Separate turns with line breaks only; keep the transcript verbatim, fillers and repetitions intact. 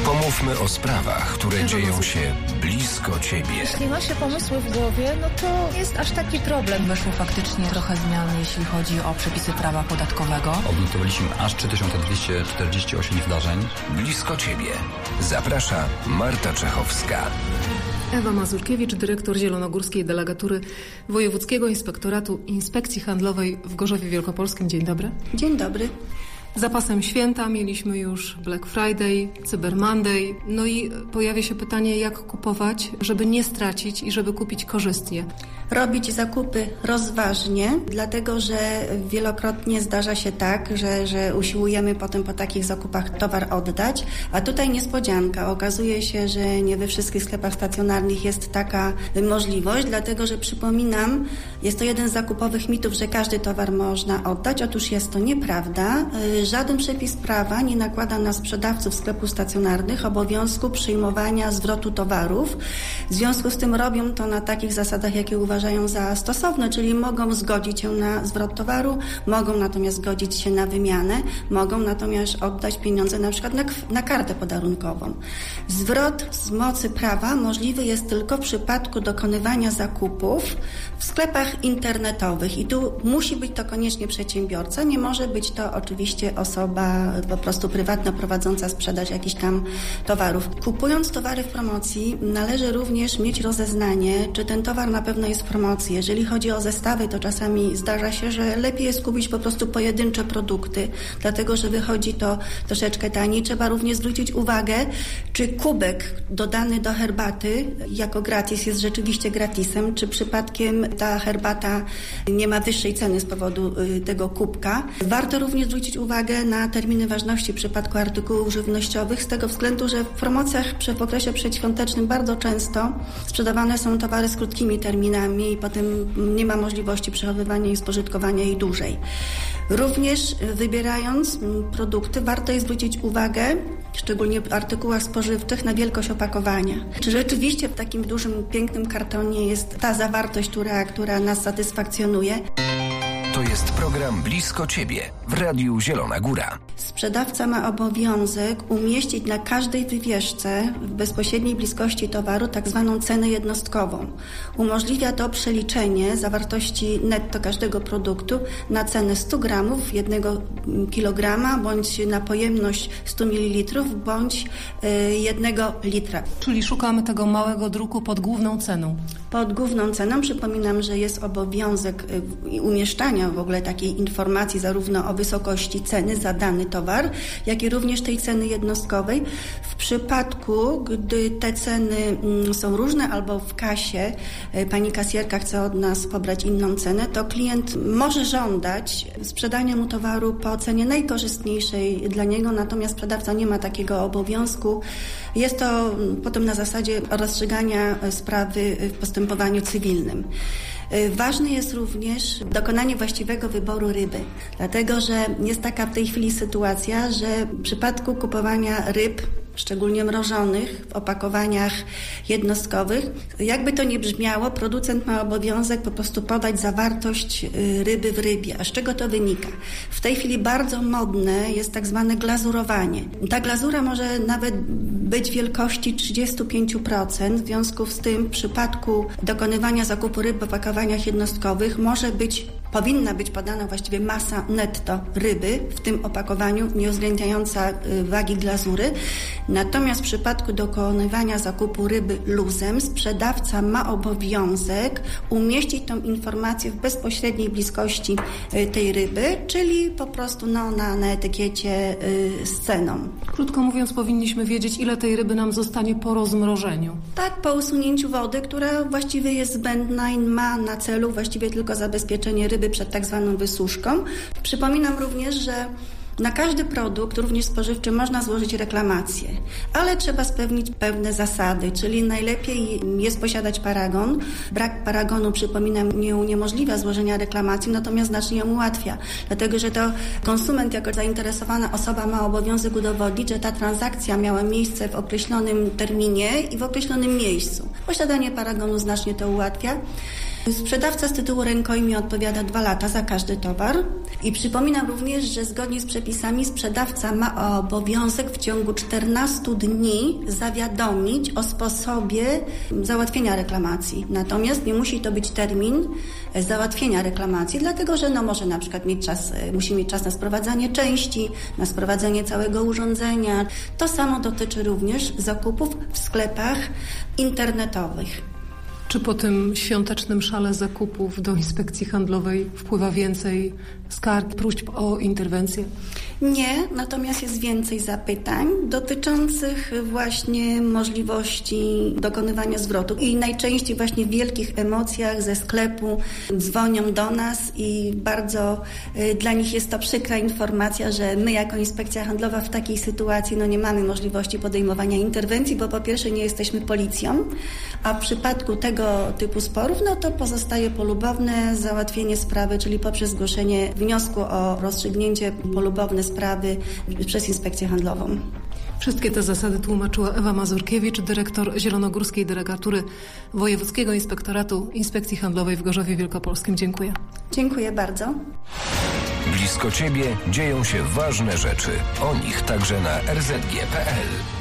Pomówmy o sprawach, które dzieją się blisko Ciebie.
Jeśli ma się pomysły w głowie, no to jest aż taki problem.
Weszło faktycznie trochę zmian, jeśli chodzi o przepisy prawa podatkowego.
Odnotowaliśmy aż trzy tysiące dwieście czterdzieści osiem wydarzeń.
Blisko Ciebie. Zaprasza Marta Czechowska.
Ewa Mazurkiewicz, dyrektor zielonogórskiej delegatury Wojewódzkiego Inspektoratu Inspekcji Handlowej w Gorzowie Wielkopolskim. Dzień dobry.
Dzień dobry.
Za pasem święta mieliśmy już Black Friday, Cyber Monday, no i pojawia się pytanie, jak kupować, żeby nie stracić i żeby kupić korzystnie.
Robić zakupy rozważnie, dlatego że wielokrotnie zdarza się tak, że, że usiłujemy potem po takich zakupach towar oddać, a tutaj niespodzianka. Okazuje się, że nie we wszystkich sklepach stacjonarnych jest taka możliwość, dlatego że przypominam, jest to jeden z zakupowych mitów, że każdy towar można oddać. Otóż jest to nieprawda. Żaden przepis prawa nie nakłada na sprzedawców sklepów stacjonarnych obowiązku przyjmowania zwrotu towarów. W związku z tym robią to na takich zasadach, jakie uważają za stosowne, czyli mogą zgodzić się na zwrot towaru, mogą natomiast zgodzić się na wymianę, mogą natomiast oddać pieniądze na przykład na, na kartę podarunkową. Zwrot z mocy prawa możliwy jest tylko w przypadku dokonywania zakupów w sklepach internetowych i tu musi być to koniecznie przedsiębiorca, nie może być to oczywiście osoba po prostu prywatna prowadząca sprzedaż jakichś tam towarów. Kupując towary w promocji należy również mieć rozeznanie, czy ten towar na pewno jest w promocji. Jeżeli chodzi o zestawy, to czasami zdarza się, że lepiej jest kupić po prostu pojedyncze produkty, dlatego że wychodzi to troszeczkę taniej. Trzeba również zwrócić uwagę, czy kubek dodany do herbaty jako gratis jest rzeczywiście gratisem, czy przypadkiem ta herbata nie ma wyższej ceny z powodu tego kubka. Warto również zwrócić uwagę na terminy ważności w przypadku artykułów żywnościowych, z tego względu, że w promocjach w okresie przedświątecznym bardzo często sprzedawane są towary z krótkimi terminami i potem nie ma możliwości przechowywania i spożytkowania ich dłużej. Również wybierając produkty warto jest zwrócić uwagę, szczególnie w artykułach spożywczych, na wielkość opakowania. Czy rzeczywiście w takim dużym, pięknym kartonie jest ta zawartość, która, która nas satysfakcjonuje?
To jest program Blisko Ciebie w Radiu Zielona Góra.
Sprzedawca ma obowiązek umieścić na każdej wywieszce w bezpośredniej bliskości towaru tak zwaną cenę jednostkową. Umożliwia to przeliczenie zawartości netto każdego produktu na cenę stu gramów jednego kilograma, bądź na pojemność stu mililitrów, bądź y, jednego litra.
Czyli szukamy tego małego druku pod główną ceną.
Pod główną ceną przypominam, że jest obowiązek y, umieszczania w ogóle takiej informacji zarówno o wysokości ceny za dany towar, jak i również tej ceny jednostkowej. W przypadku, gdy te ceny są różne albo w kasie pani kasjerka chce od nas pobrać inną cenę, to klient może żądać sprzedania mu towaru po cenie najkorzystniejszej dla niego, natomiast sprzedawca nie ma takiego obowiązku. Jest to potem na zasadzie rozstrzygania sprawy w postępowaniu cywilnym. Ważne jest również dokonanie właściwego wyboru ryby, dlatego że jest taka w tej chwili sytuacja, że w przypadku kupowania ryb, szczególnie mrożonych w opakowaniach jednostkowych, jakby to nie brzmiało, producent ma obowiązek po prostu podać zawartość ryby w rybie. A z czego to wynika? W tej chwili bardzo modne jest tak zwane glazurowanie. Ta glazura może nawet być wielkości trzydzieści pięć procent, w związku z tym w przypadku dokonywania zakupu ryb w opakowaniach jednostkowych może być, powinna być podana właściwie masa netto ryby w tym opakowaniu, nie uwzględniająca wagi glazury. Natomiast w przypadku dokonywania zakupu ryby luzem sprzedawca ma obowiązek umieścić tą informację w bezpośredniej bliskości tej ryby, czyli po prostu no, na, na etykiecie y, z ceną.
Krótko mówiąc, powinniśmy wiedzieć, ile tej ryby nam zostanie po rozmrożeniu.
Tak, po usunięciu wody, która właściwie jest zbędna i ma na celu właściwie tylko zabezpieczenie ryby przed tak zwaną wysuszką. Przypominam również, że na każdy produkt, również spożywczy, można złożyć reklamację, ale trzeba spełnić pewne zasady, czyli najlepiej jest posiadać paragon. Brak paragonu, przypominam, nie uniemożliwia złożenia reklamacji, natomiast znacznie ją ułatwia, dlatego że to konsument jako zainteresowana osoba ma obowiązek udowodnić, że ta transakcja miała miejsce w określonym terminie i w określonym miejscu. Posiadanie paragonu znacznie to ułatwia. Sprzedawca z tytułu rękojmi odpowiada dwa lata za każdy towar i przypominam również, że zgodnie z przepisami sprzedawca ma obowiązek w ciągu czternastu dni zawiadomić o sposobie załatwienia reklamacji. Natomiast nie musi to być termin załatwienia reklamacji, dlatego że no może na przykład mieć czas, musi mieć czas na sprowadzanie części, na sprowadzenie całego urządzenia. To samo dotyczy również zakupów w sklepach internetowych.
Czy po tym świątecznym szale zakupów do Inspekcji Handlowej wpływa więcej skarg, próśb o interwencję?
Nie, natomiast jest więcej zapytań dotyczących właśnie możliwości dokonywania zwrotu. I najczęściej właśnie w wielkich emocjach ze sklepu dzwonią do nas i bardzo y, dla nich jest to przykra informacja, że my jako Inspekcja Handlowa w takiej sytuacji no, nie mamy możliwości podejmowania interwencji, bo po pierwsze nie jesteśmy policją, a w przypadku tego typu sporów no to pozostaje polubowne załatwienie sprawy, czyli poprzez zgłoszenie wniosku o rozstrzygnięcie polubowne sprawy przez Inspekcję Handlową.
Wszystkie te zasady tłumaczyła Ewa Mazurkiewicz, dyrektor Zielonogórskiej Delegatury Wojewódzkiego Inspektoratu Inspekcji Handlowej w Gorzowie Wielkopolskim. Dziękuję.
Dziękuję bardzo.
Blisko Ciebie dzieją się ważne rzeczy. O nich także na er zet gie kropka pe el.